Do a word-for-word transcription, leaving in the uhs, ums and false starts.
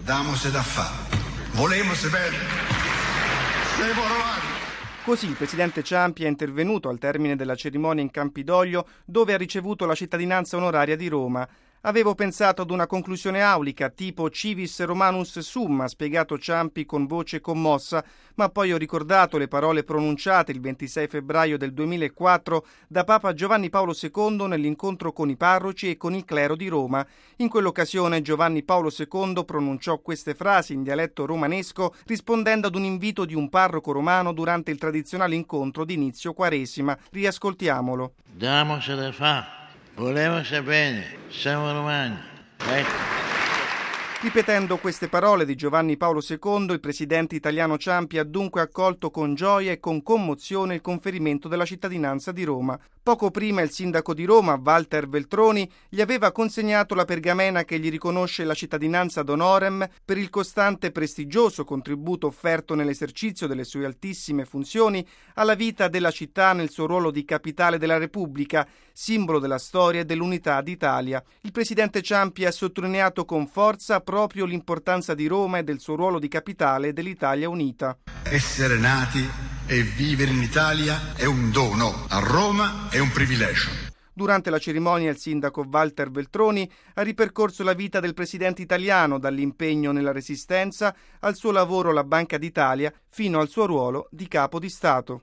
Damose da fa. Volemo sapere. Siamo romani. Così il presidente Ciampi è intervenuto al termine della cerimonia in Campidoglio, dove ha ricevuto la cittadinanza onoraria di Roma. Avevo pensato ad una conclusione aulica, tipo Civis Romanus Sum, ha spiegato Ciampi con voce commossa, ma poi ho ricordato le parole pronunciate il ventisei febbraio del duemilaquattro da Papa Giovanni Paolo secondo nell'incontro con i parroci e con il clero di Roma. In quell'occasione Giovanni Paolo secondo pronunciò queste frasi in dialetto romanesco rispondendo ad un invito di un parroco romano durante il tradizionale incontro di inizio Quaresima. Riascoltiamolo. Damose da fa. Volevo sapere, siamo romani. Ecco. Ripetendo queste parole di Giovanni Paolo secondo, il presidente italiano Ciampi ha dunque accolto con gioia e con commozione il conferimento della cittadinanza di Roma. Poco prima il sindaco di Roma, Walter Veltroni, gli aveva consegnato la pergamena che gli riconosce la cittadinanza ad honorem per il costante e prestigioso contributo offerto nell'esercizio delle sue altissime funzioni alla vita della città nel suo ruolo di capitale della Repubblica, simbolo della storia e dell'unità d'Italia. Il presidente Ciampi ha sottolineato con forza proprio l'importanza di Roma e del suo ruolo di capitale dell'Italia unita. Essere nati e vivere in Italia è un dono, a Roma è un privilegio. Durante la cerimonia il sindaco Walter Veltroni ha ripercorso la vita del presidente italiano, dall'impegno nella Resistenza al suo lavoro alla Banca d'Italia fino al suo ruolo di capo di Stato.